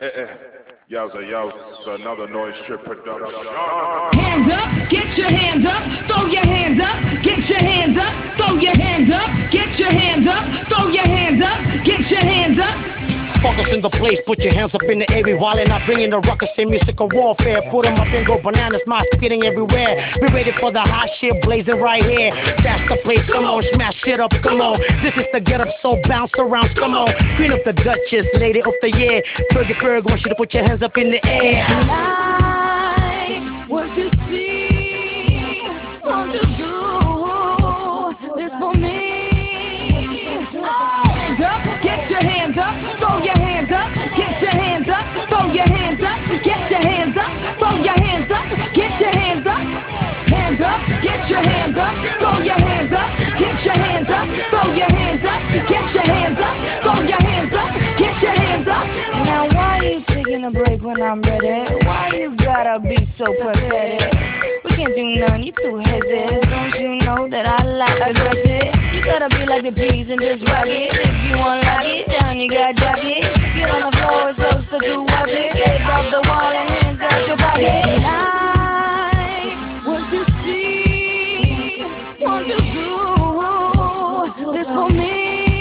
It's another Noise Trip production. Hands up, get your hands up, throw your hands up, get your hands up, throw your hands up, get your hands up, throw your hands up, get your hands up. Sparkles in the place, put your hands up in the air. We wildin' out, bringing the ruckus and musical warfare. Put 'em up and go bananas, my spitting everywhere. Be ready for the hot shit blazing right here. That's the place, come on, smash it up, come on. This is the get up, so bounce around, come on. Queen of the Duchess, lady of the year. Fergie Ferg wants you to put your hands up in the air. Like what you see, won't you do this for me? Hands up, get your hands up, throw your hands up, get your hands up, throw your hands up, get your hands up, throw your hands up, get your hands up. Hands up, get your hands up, throw your hands up, get your hands up, throw your hands up, get your hands up, throw your hands up, get your hands up. Now why you taking a break when I'm ready? Why you gotta be so pathetic? We can't do none, you too hesitant. Don't you know that I like aggressive? You gotta be like the G's and just rock it. If you wanna lock it down, you gotta drop it. Get on the floor, it's close to do watch it. Get off the wall and hands out your pocket. Like what you see, won't you do this for me?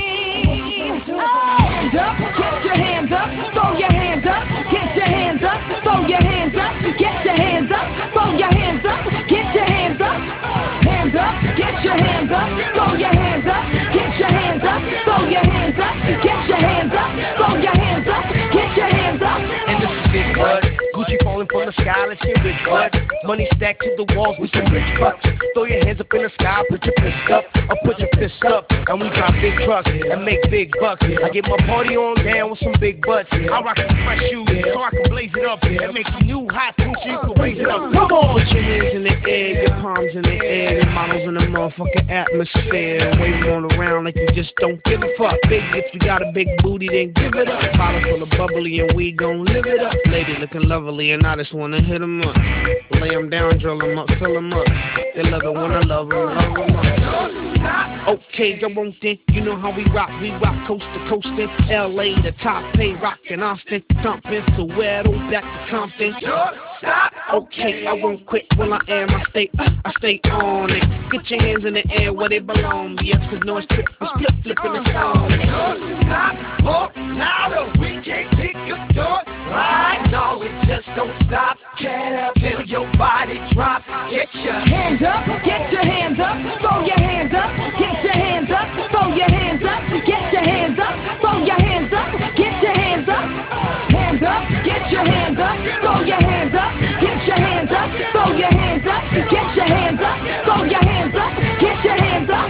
Hands up, get your hands up, throw your hands up, get your hands up, throw your hands up, get your hands up, throw your hands up, get your hands up. Hands up, get your hands up, throw your hands up, get your hands up, throw your hands up, get your hands up, throw your hands up, get your hands up. And this is big bud. Gucci falling from the sky, let's get rich bud. Money stacked to the walls with some rich bucks. Throw your hands up in the sky, put your fist up, or put your fist up. And we drive big trucks and make big bucks. I get my party on down with some big butts. I rock some fresh shoes so I can blaze it up and make some new hot things so you can raise it up. Come on! Put your hands in the air, your palms in the air, your models in the motherfucking atmosphere. Wave on around like you just don't give a fuck. Big, if you got a big booty, then give it up. Bottle full of bubbly and we gon' live it up. Lady looking lovely and I just wanna hit 'em up. Lay 'em down, drill 'em up, fill 'em up. They love it when I love 'em up. Okay, I won't think, you know how we rock coast to coast in LA, the top pay, rockin' Austin, thumping Soweto, back to Compton. Stop. Okay, I won't quit when I am, I stay on it. Get your hands in the air where they belong. Yes, cause Noise Trip is flipping the song. Stop, oh, louder, we can't pick your door. Right, no, it just don't stop. Get up, feel your body drop. Get your hands up, get your hands up, throw your hands up, get your hands up, throw your hands up, get your hands up, throw your hands up, get your hands up. Hands up, get your hands up, throw your hands up, get your hands up, throw your hands up, get your hands up, throw your hands up, get your hands up.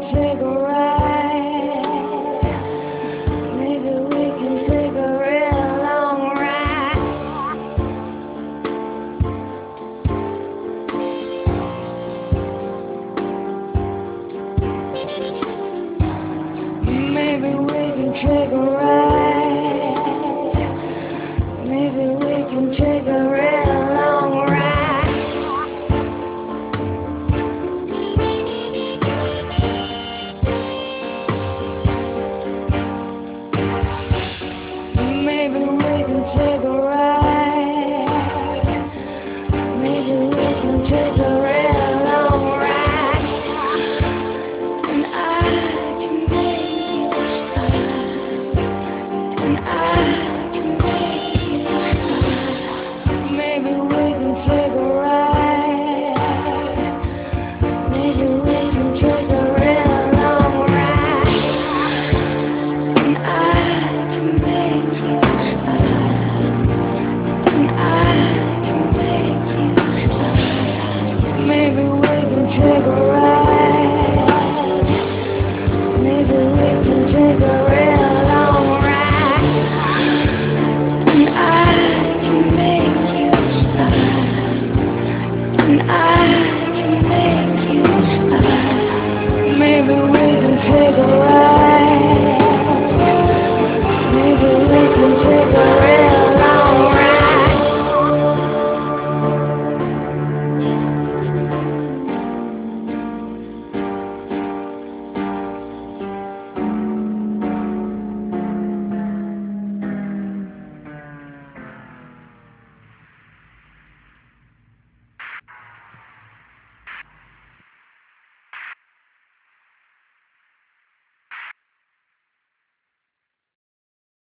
Llegó